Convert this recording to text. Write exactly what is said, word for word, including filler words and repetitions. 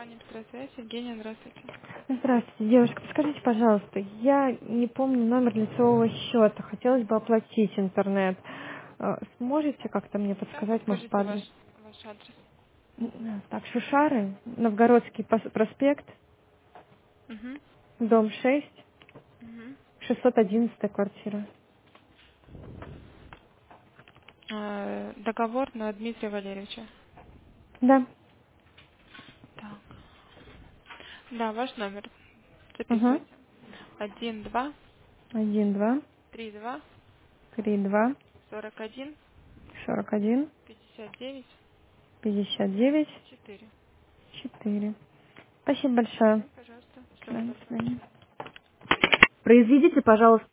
компания «Петросвязь». Евгения, здравствуйте. Здравствуйте, девушка. Подскажите, пожалуйста, я не помню номер лицевого счета. Хотелось бы оплатить интернет. Э, Сможете как-то мне Да, подсказать, может, по подскажите ваш, адресу? ваш адрес. М, Так, Шушары, Новгородский пос- проспект, Угу. дом шесть, Угу. шестьсот одиннадцатая квартира. Э, договор на Дмитрия Валерьевича. Да. Так. Да, ваш номер. Угу. Записывайте. Один, два, Один, два, три, два, три, два, сорок один, сорок один, пятьдесят девять, пятьдесят девять, четыре. четыре. Спасибо большое. Пожалуйста. Да, Всего до доброго. До свидания. свидания. Произведите, пожалуйста,